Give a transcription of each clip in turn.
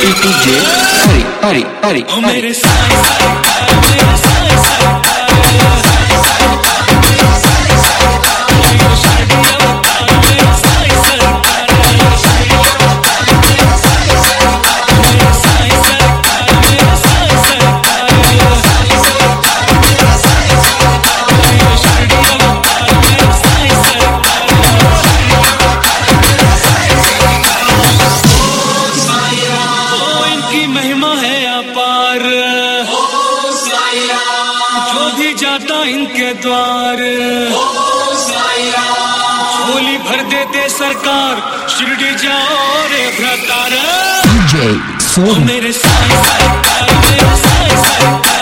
DJ Hari मेरे साए जाता इनके द्वार, झोली भर देते सरकार, शिरडी जाओ रे भ्रतार। मेरे साईं सरकार, मेरे साईं सरकार,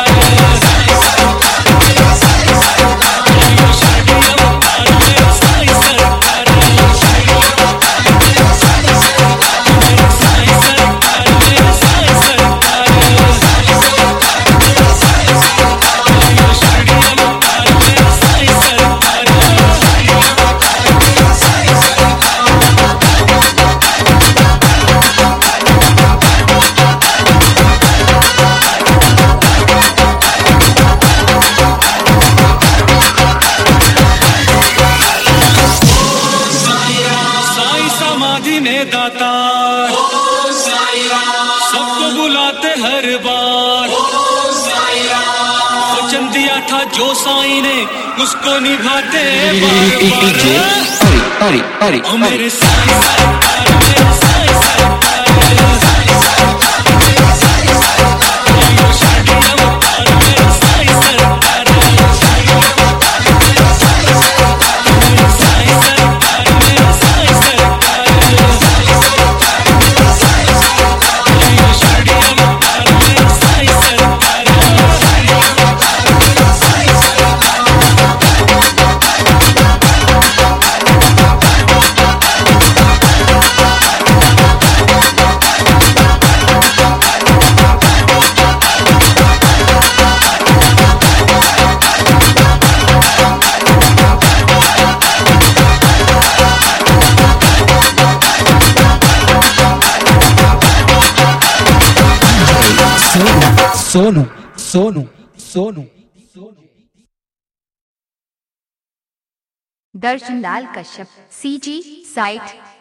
दातार सबको बुलाते हर बार। वचन दिया था जो साईं ने उसको निभाते बार बार। मेरे साईं सरकार, मेरे साईं सरकार, सोनू दर्शन लाल कश्यप CG साइट